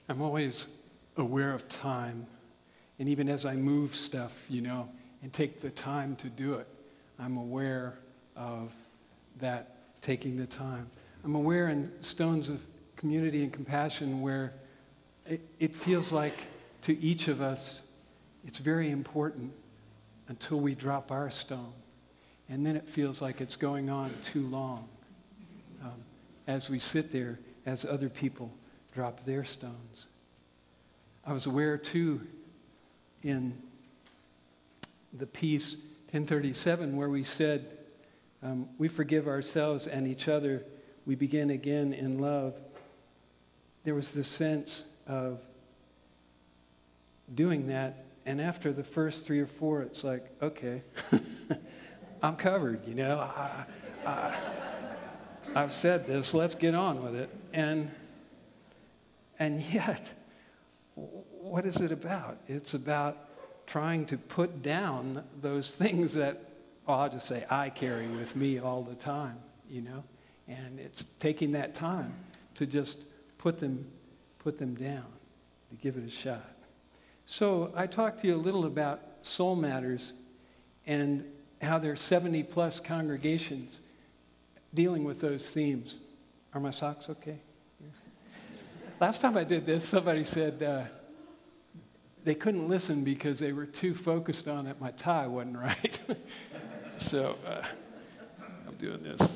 I'm always aware of time. And even as I move stuff, and take the time to do it, I'm aware of that, taking the time. I'm aware in Stones of Community and Compassion where it feels like to each of us, it's very important until we drop our stone. And then it feels like it's going on too long as we sit there, as other people drop their stones. I was aware, too, in the piece 1037 where we said, we forgive ourselves and each other, we begin again in love. There was this sense of doing that, and after the first 3 or 4, it's like, okay, I'm covered, I've said this, let's get on with it. And yet, what is it about? It's about trying to put down those things that, I'll just say, I carry with me all the time, And it's taking that time to just put them down, to give it a shot. So I talked to you a little about Soul Matters and how there are 70-plus congregations dealing with those themes. Are my socks okay? Last time I did this, somebody said they couldn't listen because they were too focused on it. My tie wasn't right. So I'm doing this.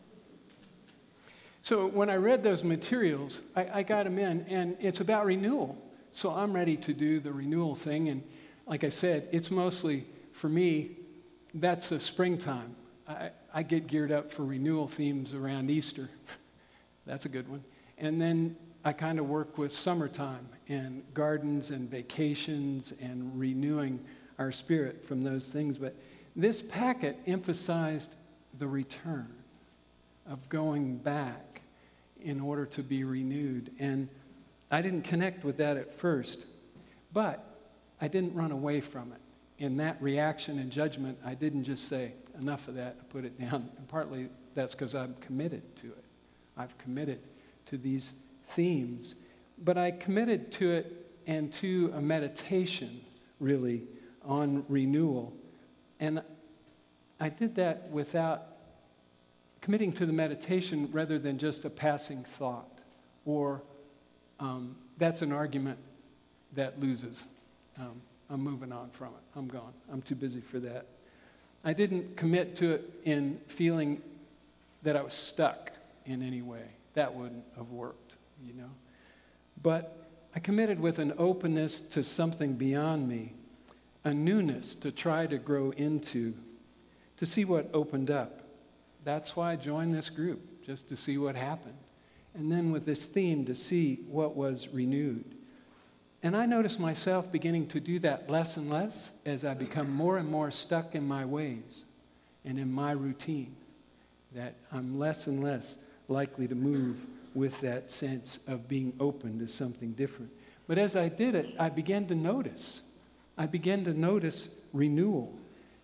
So when I read those materials, I got them in, and it's about renewal. So I'm ready to do the renewal thing. And like I said, it's mostly, for me, that's a springtime. I get geared up for renewal themes around Easter. That's a good one. And then I kind of work with summertime and gardens and vacations and renewing our spirit from those things. But this packet emphasized the return of going back in order to be renewed. And I didn't connect with that at first, but I didn't run away from it. In that reaction and judgment, I didn't just say, enough of that, I put it down. And partly that's because I'm committed to it. I've committed to these themes. But I committed to it and to a meditation, really, on renewal. And I did that without committing to the meditation rather than just a passing thought. Or that's an argument that loses. I'm moving on from it. I'm gone. I'm too busy for that. I didn't commit to it in feeling that I was stuck in any way. That wouldn't have worked, But I committed with an openness to something beyond me, a newness to try to grow into, to see what opened up. That's why I joined this group, just to see what happened. And then with this theme, to see what was renewed. And I noticed myself beginning to do that less and less as I become more and more stuck in my ways and in my routine, that I'm less and less likely to move with that sense of being open to something different. But as I did it, I began to notice. I began to notice renewal.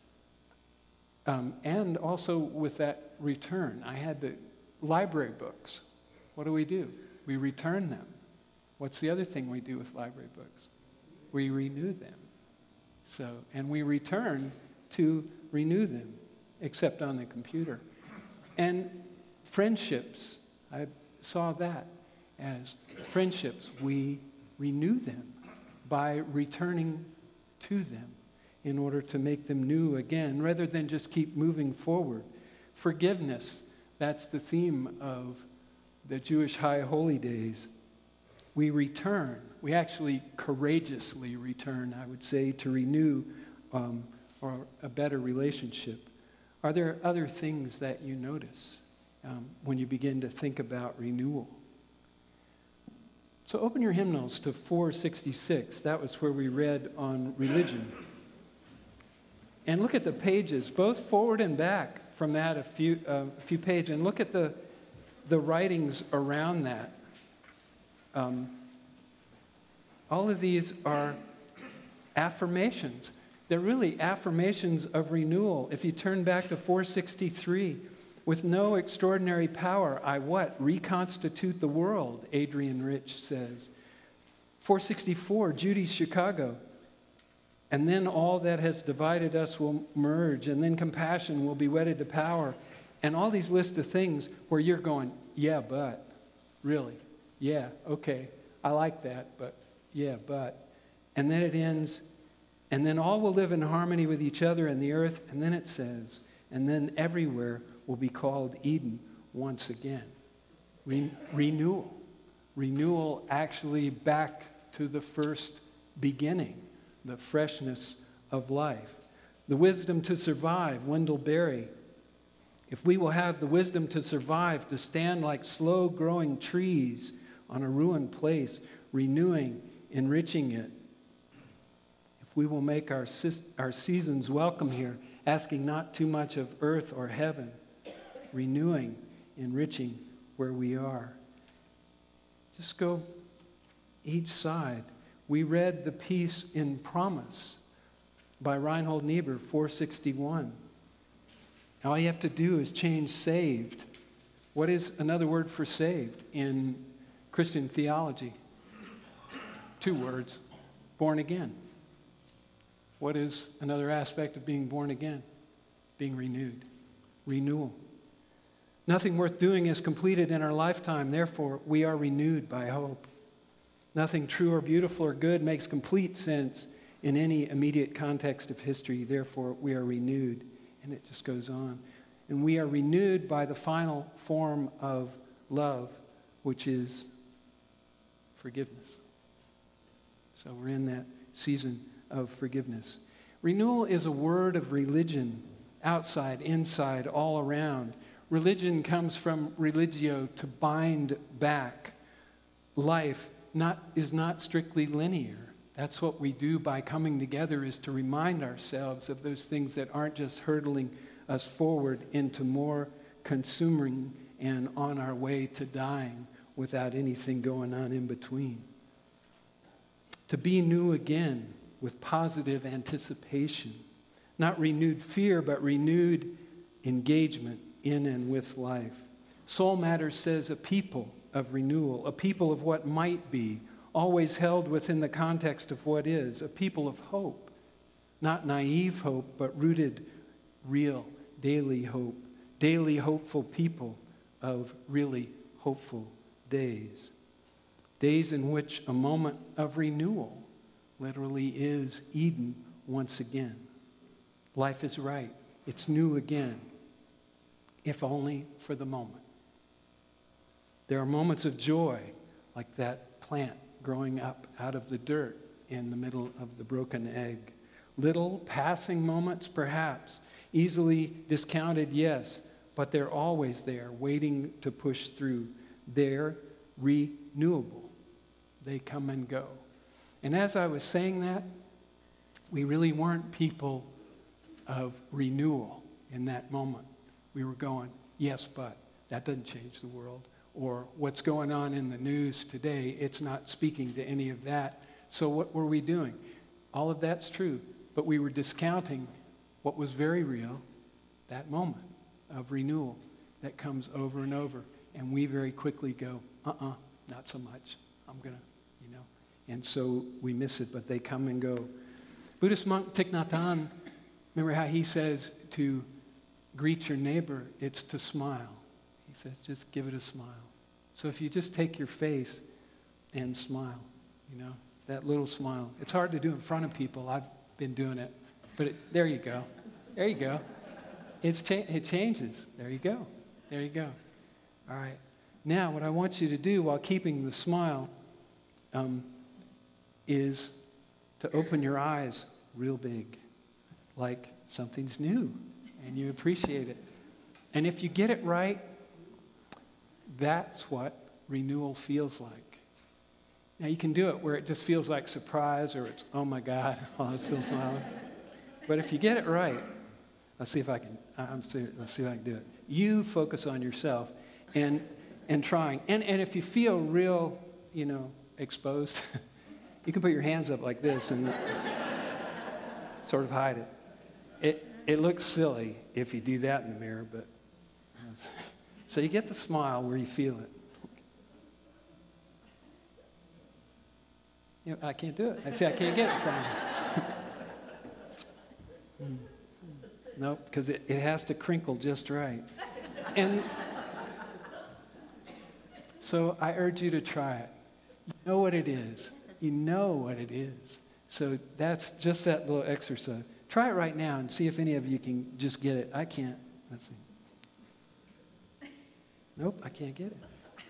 And also with that return, I had the library books. What do? We return them. What's the other thing we do with library books? We renew them. And we return to renew them, except on the computer. And friendships, I saw that as friendships. We renew them by returning to them in order to make them new again, rather than just keep moving forward. Forgiveness, that's the theme of the Jewish High Holy Days. We return. We actually courageously return, I would say, to renew or a better relationship. Are there other things that you notice when you begin to think about renewal? So open your hymnals to 466. That was where we read on religion. And look at the pages, both forward and back from that a few pages, and look at the writings around that. All of these are affirmations. They're really affirmations of renewal. If you turn back to 463, with no extraordinary power, I what? Reconstitute the world, Adrian Rich says. 464, Judy's Chicago. And then all that has divided us will merge, and then compassion will be wedded to power. And all these lists of things where you're going, yeah, but, really, yeah, okay, I like that, but, yeah, but. And then it ends, and then all will live in harmony with each other and the earth, and then it says, and then everywhere will be called Eden once again. Renewal. Renewal actually back to the first beginning, the freshness of life. The wisdom to survive, Wendell Berry. If we will have the wisdom to survive, to stand like slow-growing trees on a ruined place, renewing, enriching it. If we will make our seasons welcome here, asking not too much of earth or heaven, renewing, enriching where we are. Just go each side. We read the piece in Promise by Reinhold Niebuhr, 461. All you have to do is change saved. What is another word for saved in Christian theology? 2 words, born again. What is another aspect of being born again? Being renewed. Renewal. Nothing worth doing is completed in our lifetime. Therefore, we are renewed by hope. Nothing true or beautiful or good makes complete sense in any immediate context of history. Therefore, we are renewed. And it just goes on. And we are renewed by the final form of love, which is forgiveness. So we're in that season of forgiveness. Renewal is a word of religion, outside, inside, all around. Religion comes from religio, to bind back. Life is not strictly linear. That's what we do by coming together, is to remind ourselves of those things that aren't just hurtling us forward into more consuming and on our way to dying without anything going on in between. To be new again with positive anticipation. Not renewed fear, but renewed engagement in and with life. Soul Matters says a people of renewal, a people of what might be, always held within the context of what is, a people of hope, not naive hope, but rooted, real, daily hope, daily hopeful people of really hopeful days. Days in which a moment of renewal literally is Eden once again. Life is right. It's new again, if only for the moment. There are moments of joy, like that plant growing up out of the dirt in the middle of the broken egg. Little passing moments, perhaps, easily discounted, yes, but they're always there, waiting to push through. They're renewable. They come and go. And as I was saying that, we really weren't people of renewal in that moment. We were going, yes, but that doesn't change the world. Or what's going on in the news today, it's not speaking to any of that. So what were we doing? All of that's true, but we were discounting what was very real, that moment of renewal that comes over and over. And we very quickly go, not so much. I'm going to, And so we miss it, but they come and go. Buddhist monk Thich Nhat Hanh, remember how he says to greet your neighbor, it's to smile. He says, just give it a smile. So if you just take your face and smile, that little smile. It's hard to do in front of people. I've been doing it. But there you go. There you go. It changes. There you go. There you go. All right. Now, what I want you to do while keeping the smile is to open your eyes real big, like something's new, and you appreciate it. And if you get it right, that's what renewal feels like. Now, you can do it where it just feels like surprise, or it's, oh my God, while I'm still smiling. But if you get it right, let's see if I can do it. You focus on yourself and trying. And if you feel real, exposed, you can put your hands up like this and sort of hide it. It looks silly if you do that in the mirror, but so you get the smile where you feel it. You know, I can't do it. I say I can't get it from you. Nope, because it has to crinkle just right. And so I urge you to try it. You know what it is. You know what it is. So that's just that little exercise. Try it right now and see if any of you can just get it. I can't. Let's see. Nope, I can't get it.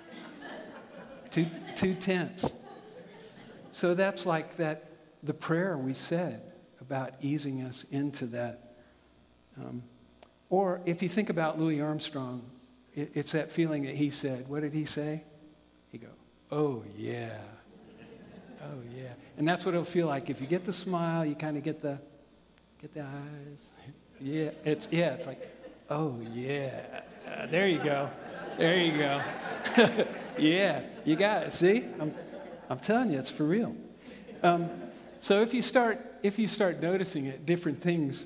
Too tense. So that's like the prayer we said about easing us into that. Or if you think about Louis Armstrong, it's that feeling that he said. What did he say? He'd go, oh, yeah. Oh, yeah. And that's what it'll feel like. If you get the smile, you kind of get the eyes. Yeah, it's like, oh, yeah. There you go. There you go. Yeah, you got it. See? I'm telling you, it's for real. So if you start noticing it, different things,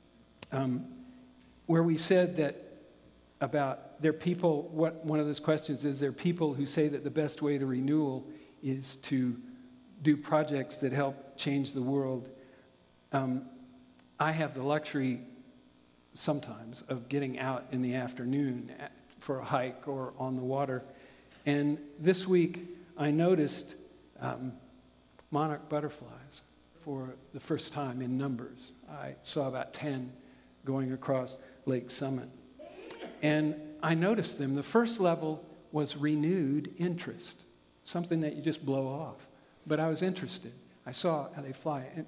where we said that about there are people, one of those questions is there are people who say that the best way to renewal is to do projects that help change the world. I have the luxury sometimes of getting out in the afternoon for a hike or on the water. And this week I noticed monarch butterflies for the first time in numbers. I saw about 10 going across Lake Summit. And I noticed them. The first level was renewed interest, something that you just blow off. But I was interested. I saw how they fly. And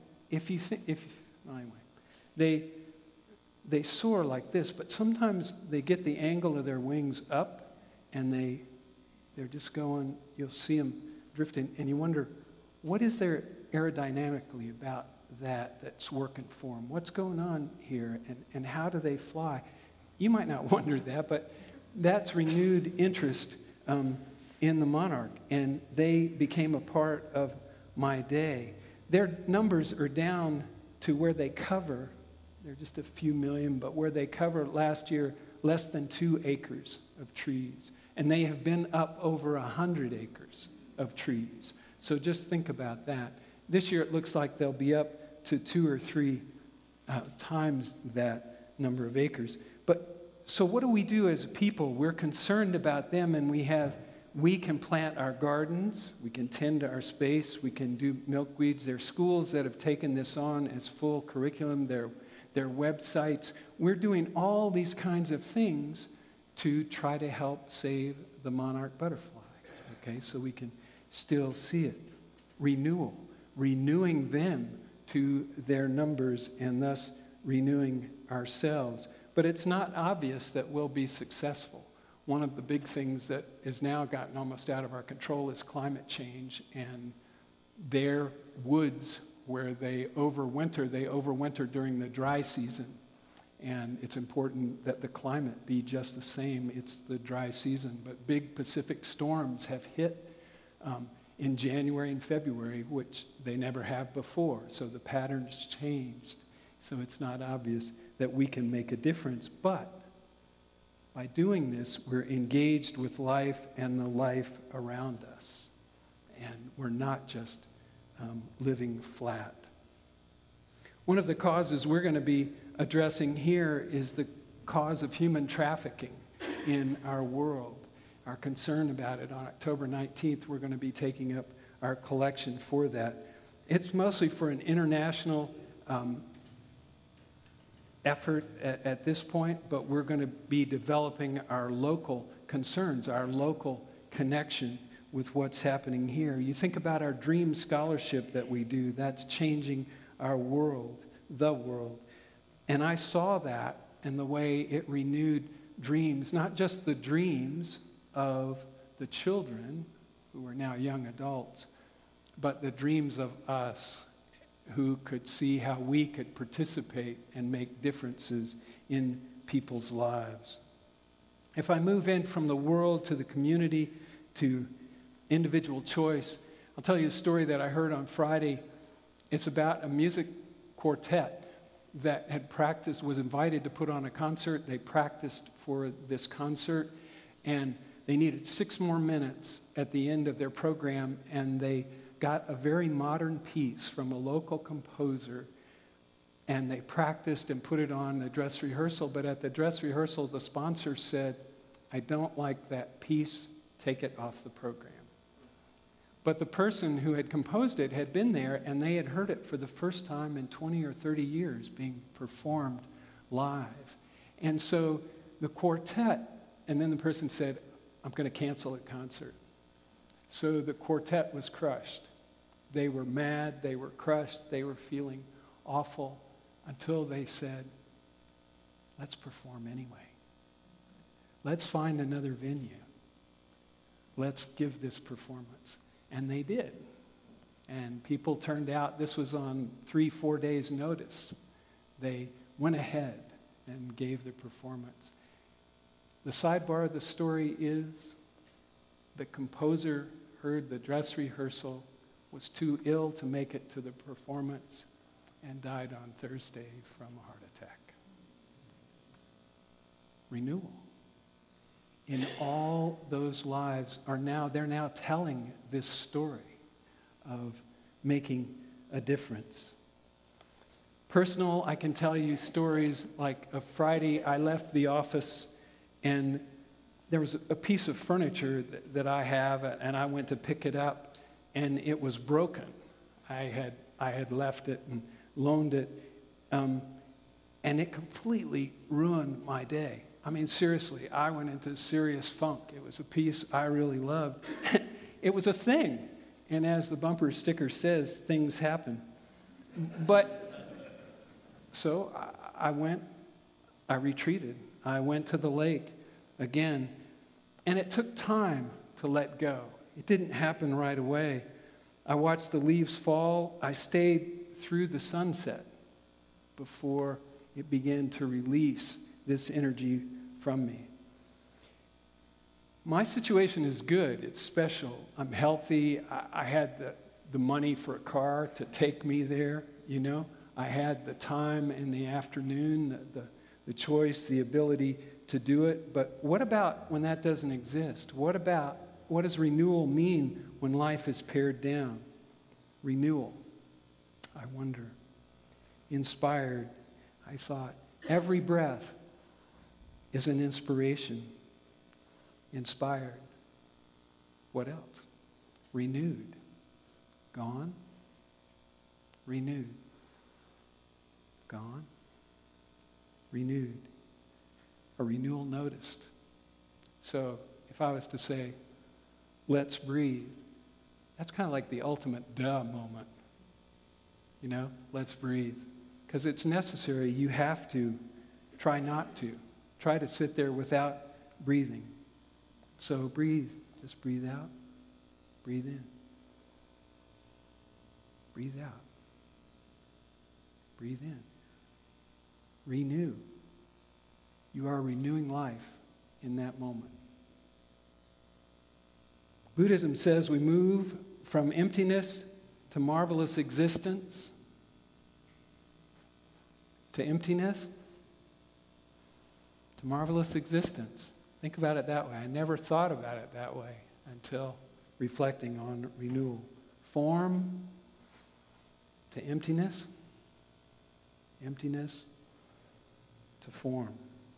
anyway, they soar like this, but sometimes they get the angle of their wings up, and they're just going, you'll see them drifting, and you wonder, what is there aerodynamically about that's working for them? What's going on here, and how do they fly? You might not wonder that, but that's renewed interest in the monarch, and they became a part of my day. Their numbers are down to where they cover, they're just a few million, but where they cover last year less than 2 acres of trees. And they have been up over 100 acres of trees. So just think about that. This year it looks like they'll be up to 2 or 3 times that number of acres. But so what do we do as a people? We're concerned about them, and we can plant our gardens, we can tend to our space, we can do milkweeds. There are schools that have taken this on as full curriculum, their websites. We're doing all these kinds of things to try to help save the monarch butterfly, okay? So we can still see it. Renewal, renewing them to their numbers and thus renewing ourselves. But it's not obvious that we'll be successful. One of the big things that has now gotten almost out of our control is climate change, and their woods where they overwinter during the dry season. And it's important that the climate be just the same. It's the dry season, but big Pacific storms have hit in January and February, which they never have before. So the pattern's changed. So it's not obvious that we can make a difference. But by doing this, we're engaged with life and the life around us. And we're not just living flat. One of the causes we're going to be addressing here is the cause of human trafficking in our world. Our concern about it. On October 19th, we're going to be taking up our collection for that. It's mostly for an international effort at this point, but we're going to be developing our local concerns, our local connection with what's happening here. You think about our dream scholarship that we do, that's changing our world, the world. And I saw that in the way it renewed dreams, not just the dreams of the children who are now young adults, but the dreams of us who could see how we could participate and make differences in people's lives. If I move in from the world to the community to individual choice, I'll tell you a story that I heard on Friday. It's about a music quartet that had practiced, was invited to put on a concert. They practiced for this concert, and they needed 6 more minutes at the end of their program, and they got a very modern piece from a local composer, and they practiced and put it on the dress rehearsal. But at the dress rehearsal, the sponsor said, "I don't like that piece, take it off the program." But the person who had composed it had been there, and they had heard it for the first time in 20 or 30 years being performed live. And so the quartet, and then the person said, "I'm going to cancel the concert." So the quartet was crushed. They were mad, they were crushed, they were feeling awful until they said, "Let's perform anyway. Let's find another venue. Let's give this performance." And they did. And people turned out. This was on 3-4 days' notice. They went ahead and gave the performance. The sidebar of the story is the composer heard the dress rehearsal, was too ill to make it to the performance, and died on Thursday from a heart attack. Renewal. In all those lives they're now telling this story of making a difference. Personal, I can tell you stories like a Friday I left the office and there was a piece of furniture that I have, and I went to pick it up and it was broken. I had left it and loaned it, and it completely ruined my day. I mean, seriously, I went into serious funk. It was a piece I really loved. It was a thing. And as the bumper sticker says, things happen. But, so I retreated. I went to the lake again. And it took time to let go. It didn't happen right away. I watched the leaves fall. I stayed through the sunset before it began to release this energy from me. My situation is good. It's special. I'm healthy. I had the money for a car to take me there, you know. I had the time in the afternoon, the choice, the ability to do it. But what about when that doesn't exist? What does renewal mean when life is pared down? Renewal, I wonder. Inspired, I thought. Every breath is an inspiration. Inspired. What else? Renewed. Gone. Renewed. Gone. Renewed. A renewal noticed. So if I was to say, let's breathe, that's kind of like the ultimate duh moment. You know, let's breathe. Because it's necessary. You have to. Try not to. Try to sit there without breathing. So breathe. Just breathe out. Breathe in. Breathe out. Breathe in. Renew. You are renewing life in that moment. Buddhism says we move from emptiness to marvelous existence, to emptiness to marvelous existence. Think about it that way. I never thought about it that way until reflecting on renewal. Form to emptiness, emptiness to form.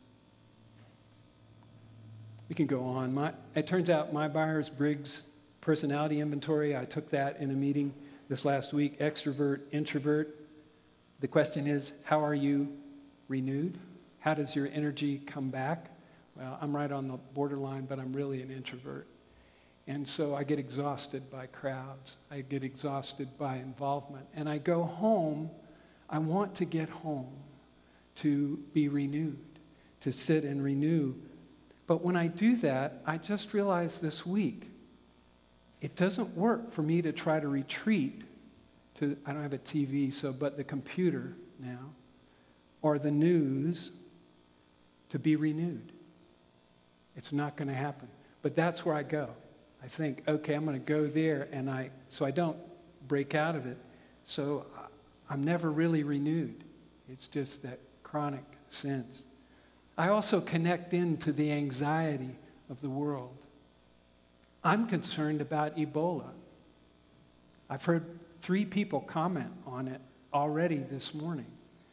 We can go on. It turns out my Myers-Briggs personality inventory, I took that in a meeting this last week, extrovert, introvert. The question is, how are you renewed? How does your energy come back? Well, I'm right on the borderline, but I'm really an introvert. And so I get exhausted by crowds. I get exhausted by involvement. And I go home, I want to get home to be renewed, to sit and renew. But when I do that, I just realized this week, it doesn't work for me to try to retreat to, I don't have a TV, but the computer now, or the news, to be renewed. It's not going to happen. But that's where I go. I think, okay, I'm going to go there, so I don't break out of it. So I'm never really renewed. It's just that chronic sense. I also connect into the anxiety of the world. I'm concerned about Ebola. I've heard 3 people comment on it already this morning.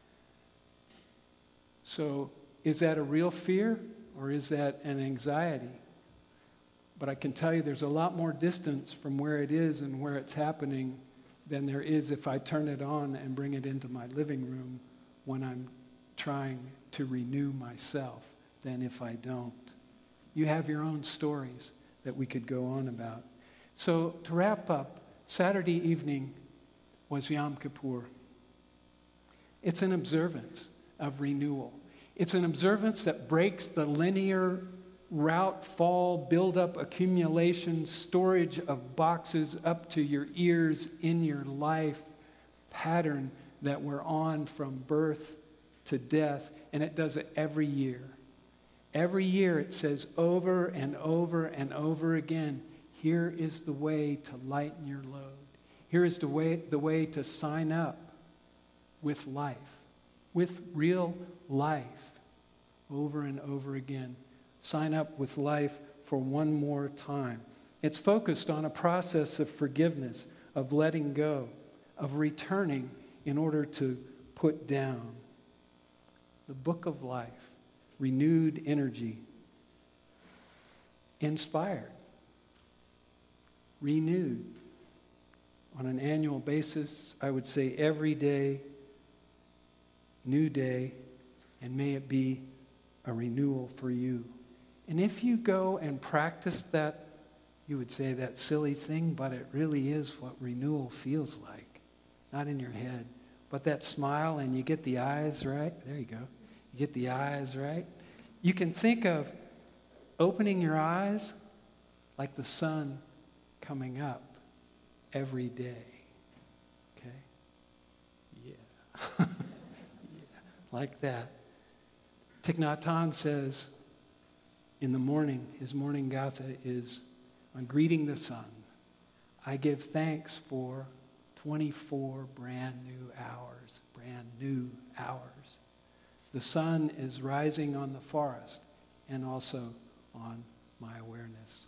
So is that a real fear or is that an anxiety? But I can tell you there's a lot more distance from where it is and where it's happening than there is if I turn it on and bring it into my living room when I'm trying to renew myself than if I don't. You have your own stories that we could go on about. So to wrap up, Saturday evening was Yom Kippur. It's an observance of renewal. It's an observance that breaks the linear route, fall, build-up, accumulation, storage of boxes up to your ears in your life pattern that we're on from birth to death, and it does it every year. Every year it says over and over and over again, here is the way to lighten your load. Here is the way to sign up with life, with real life, over and over again. Sign up with life for one more time. It's focused on a process of forgiveness, of letting go, of returning in order to put down. The book of life, renewed energy, inspired, renewed. On an annual basis, I would say every day, new day, and may it be a renewal for you. And if you go and practice that, you would say that silly thing, but it really is what renewal feels like. Not in your head, but that smile and you get the eyes right. There you go. You get the eyes right. You can think of opening your eyes like the sun coming up every day. Okay? Yeah. Yeah. Like that. Thich Nhat Hanh says, in the morning, his morning gatha is, on greeting the sun, I give thanks for 24 brand new hours. The sun is rising on the forest and also on my awareness.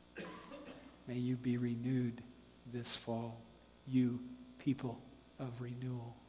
May you be renewed this fall, you people of renewal.